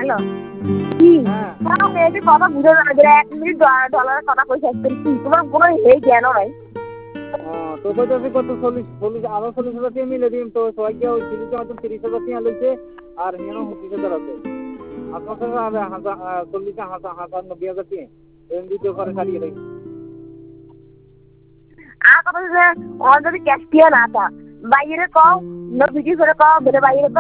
hello কি তাও মেয়েদের কথা বুঝে না যে 1 মিনিট ডলারের কথা কইছে কি তোমার কোনো এই জ্ঞান নাই তো কইতাছি কত 40 আরো 40,000 টাকা মিলে দিন তো সবাই গিয়ে ওই ছিলিতে হয়তো 30,000 টাকা লইছে আর হেন 25,000 আছে আপনার কাছে 40,000 90,000 টাকা এমনি তো করে ছাড়িয়ে দেয় আর কথা যে অলরেডি ক্যাশ দিয়ে না তা বাইরে কও ভিডিও করে কও বাইরে